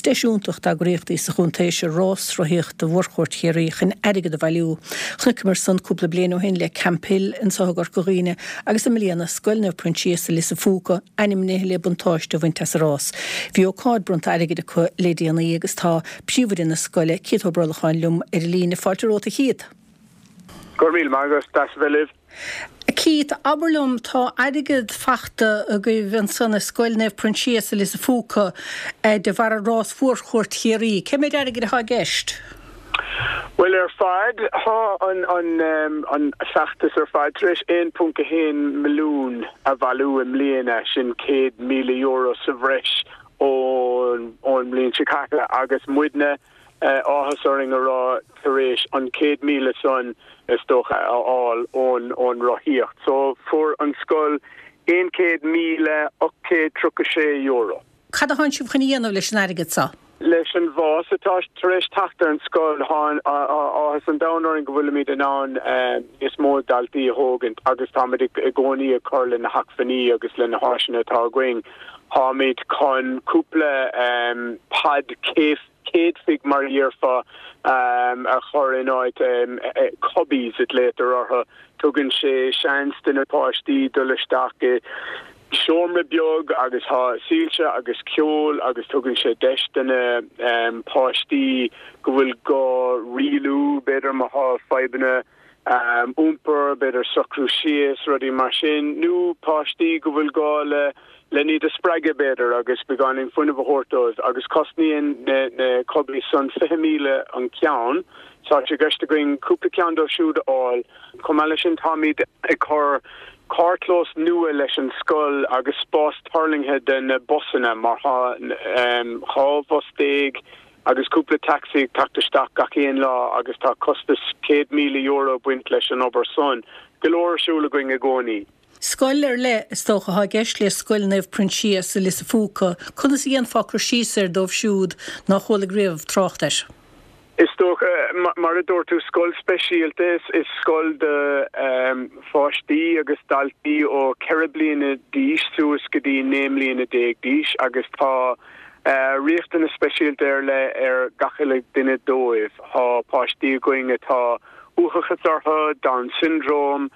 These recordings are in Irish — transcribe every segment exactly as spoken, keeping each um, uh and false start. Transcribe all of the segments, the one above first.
Deisiúntacht a gréochtaí sa chuntéis rás roiíocht de bhórchóirt chéirí chun aige de bhailiú. Chnucimar san cúpla blian ó hin le campil in ságar goghine agus a milíana scoilneh printíosa lí sa fúca animné le buntáiste bhain tas rás. Bhí ó cád brunt aige de chu lédíana agus tá psíomhar in na scoile cító brolacháin lum ar lína fáilteróta chiad. Gormíl mágus das bheilih. Cít aberlum tá aigid fachta a go bhíon sanna scoilneh printíosa lí sa fúca de bhar a rás fuórchóirt chéirí. Cé méid aigid a gceist? Well ar fad ha an an um, an seachtas ar fad tris one point one milliún a bhalú im líana sin céad míle euro sa bhreis ón ón mlíon Chicago agus muidne uh, áhasaring a rá taréis an céad míle son is doch all on on rohíocht. So for an scoil one céad míle océ trucaché euro. Cad a hain siúb chun íanamh leis an aigid sa? Leis an bhás atá taréis tachtar an scoil háin áhas an dánaring go bhfuil míad an án is mó daltaí a hógant agus táid i gcónaí a chur le na hacfaní agus le na háisina atá going háid chun cúpla um, pad céif céad fig mar dhearfa um, a chur in áid um, cobbies it later ortha tugann sé seanstain na páistí dulaisteach Seomra beag agus ha sílte agus ceol agus tugann sé deistena um, páistí go bhfuil go rialú beidir má ha feibanna um, úmper beidir socrú síos rudí mar sin nú páistí go bhfuil gá le le ní a spraige beidir agus began in funna bhórtos agus costníon na, na cobbí san fiche míle an ceann tá sé gceiste going cúpla ceann do siúd áil cum eile sin táid ag chur Cartlos nua leis an scoil agus spás tarlinghe den bossanna mar ha um, há bostéig agus cúpla taxi tactaisteach gach éon lá agus tá costas céad míle euro buint leis an obair son golóir siúla going a gcónaí. Scoil ar le is tócha há gceist le scoilneh printíosa lí sa fúca chuna sí an fácr síosar dómh siúd nach chola gréamh tráchtais. Is toch uh, mar a door to skol specialtes is skol de um, fáistí agus daltí ó ceirbliana díis suas go dtí namely in a déag díis agus tá uh, riachtain na specialte ar le ar gachaigh duine dóibh há páistí going atá uchachatartha Down syndrome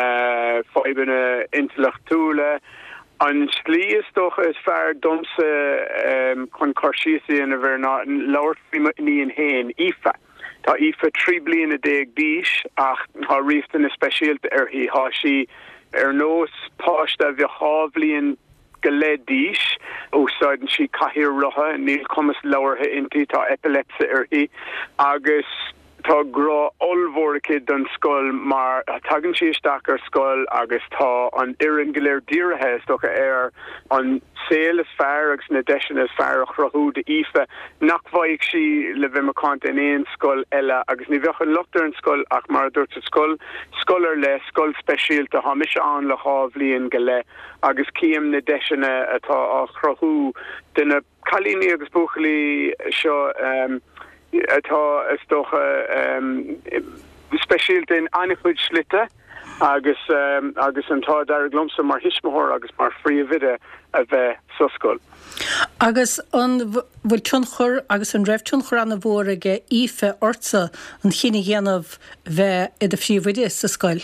uh, fáibanna intellectúla an slí is toch is fear domse um, chun chorsíosa in a bhar ná labhairt níon hain ife. Tá ife trí bliana a déag díis ach tá riachtain na speisialta ar hí há si ar nós páiste bhí hábhlíonn go le díis úsáidan si caithear rutha níl cumas labhairtha intí tá epilepsa ar hí agus tá grá olmhórcha don scoil mar tagann sí isteach ar scoil agus tá an ian go léir díirithe stocha air an saoil is fearr agus na deisina is fearr a chrathú de ife nach bhaigh si le bheith macáint in éon scoil eile agus ní bheocha luchtar an scoil ach mar dúirt a scoil scoilar le scoil speisialta há mise an le hábhlíonn go le agus cíam na deisina atá a chrathú duna chalíní agus buachalí seo um, atá is toch um, speisialta in anifud slitte agus um, agus an tá dar glomsa mar hisismór agus mar fríomhide a bheith soscoil. Agus an bhfuil tionchur agus an raibh tionchur an na bhóraige ife orsa an chinine dhéanamh bheith i de fríomhide sa scoil.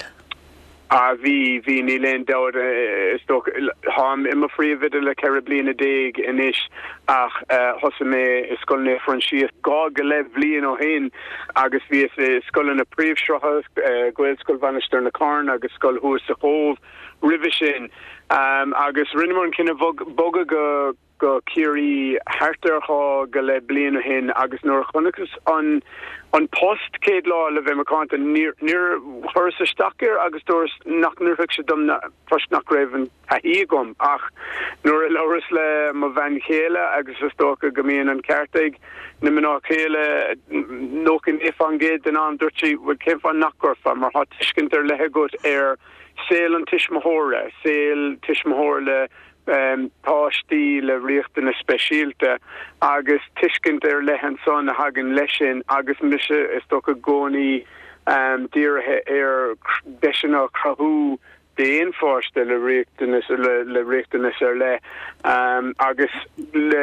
A bhí bhí ní leon dáir is toch ham imime fríomhide le ceir bliana a déag inis ach thosa mé is scoilna Fransíos gá go le bblion ó hain agus bhí is scoilna na príomhsreacha Gael scoil banisteir na Carn agus scoil thuair sa chomh ribh sin um, agus rinnemar cinna boga go go cíirí hartarchá go le bliana ó hain agus nuair chunachas an an post céad lá le bheith macánta níor thuras a stair agus dúras nach nuirfik se dom na first nach raibh a hí gom ach nuair a leras le má bhain chéile agus is tócha go míon an ceartaigh na mná chéile nócin if an géad den an dúirtí bhfuil céim fan nachgurfa mar há tuiscint ar lethe gut ar saoil an tiismóthóra saoil tiismóthór le Um, páistí le riachtain na speisialta agus tuiscint ar lehan son a hagan leisin agus mise is tócha gcónaí um, díirithe ar deisina crathú déon fáiste le riachtain le, le riachtain ar le um, agus le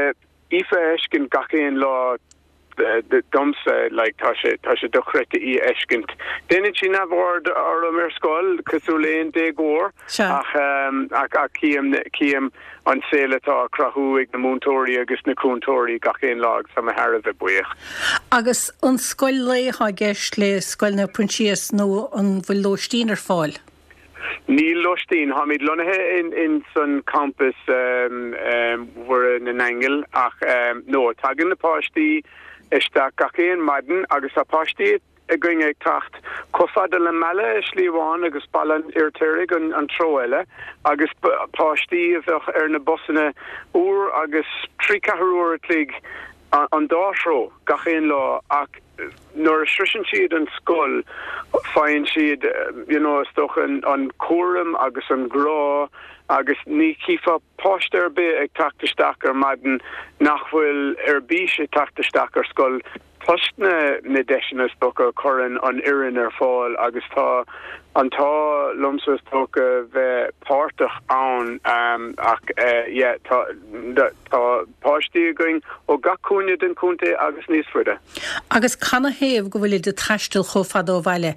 ife eskin gachéin lá de domsa like tasha tasha dochrete I eskent. Then she navord or a merskol Kasulein de gore ach um ach akiem kiem on selata krahuig na Moontori agus na Kuntori gachéin lag sam a har of a buich. Agus on skolle ha geist le skolna Princhias no on Villostiner fall. Neil Lustin Hamid Lunahe in in Sun campus um um were in an angle ach um no tagin the pashti Ishta gachéin madden agus a pashti a going ag tacht cofad le mala slíháin agus ballan irterig an an troile agus pashti of er na bossene oer agus tri caharúr lig an dásro gachéin lá ach nor restriction sheet and skull fine sheet you know stoch an an quorum agus an gra agus ni kifa poster be ag takte stacker madden nachhul erbische takte stacker skull postne ne deshna stocker curran an irin er fall agus ta an ta lumsus stocker ve partach an um ach uh, yeah ta ta posti going o gakunja den kunte agus nis fude agus canna hef go bhfuil de tastal chofado vale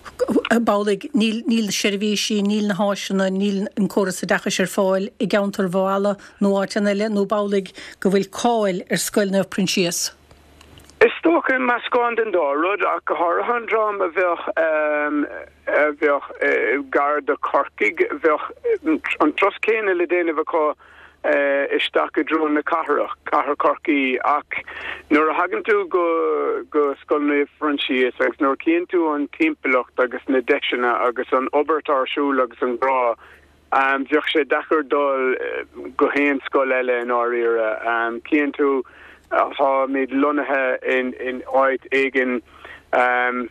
baulig níl níl servísi níl na háisina níl an choras a dacha sér fáil I gauntar bhála nó áitanile nó baulig go bhfuil cáil ar scoilna Princhias. Is stoken mascon den dorud ach harhan dram a bheith um a bheith gar de corkig bheith an troscéine le déine bheith Uh, is sta a drone na kahra kahar corki ach nor a hagen tú go go skolne Frenchies agus nor cén tú an timppelocht agus na dechna agus an obertar siúl agus an bra um bheoch sé dachar dul uh, go héin skol eile in áíre um cén tú uh, ha mid lunathe in in áit igen um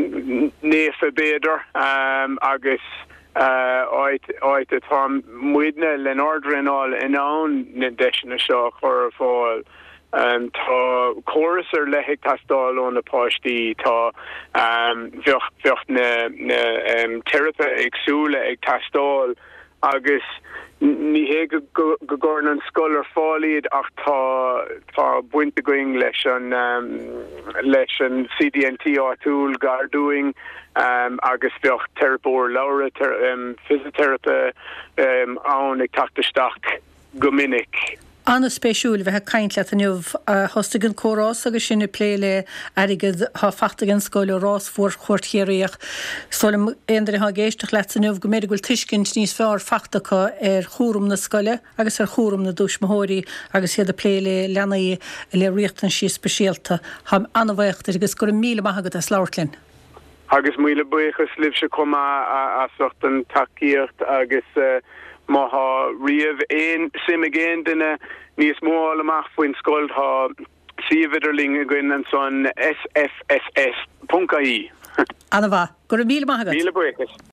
néfa beidir um agus Uh, oit oit at ham muidne len ordrin all in own nedeshna shaw chor fall um ta chorus er lehik tastal on the pashti ta um vioch vioch ne ne um therapy exule eg tastal agus ni he go gorn an scholar fallid ach ta ta buinte going leis an um leis an C D N T tool gar doing um agus vioch terapor laura ter, um physiotherapy um an ag tachtastach gomininic Anna spéisiúil bheit caiint le aniuh hostagan chorás agus sinna pléile aigad há fachtagan scoil rás fuór chuirtchéireach solim éidir há géisteach le aniuh go méidir goil tuiscint níos fearr fachtacha ar chórum na scoile agus ar chórum na dúsmóirí agus iad a pléile lenaí le riachtan sí speisialta ha anna bhaocht agus gur míle maithagad a sláirtlinn. Agus míle buchas libse comma a sochtan takeíocht agus uh, Maha riamh ein sim again dinne níos mó amach foin scoil ha sividerling again an son S F S S punkt I. Anna va, gur míle maithagad. Míle buchas.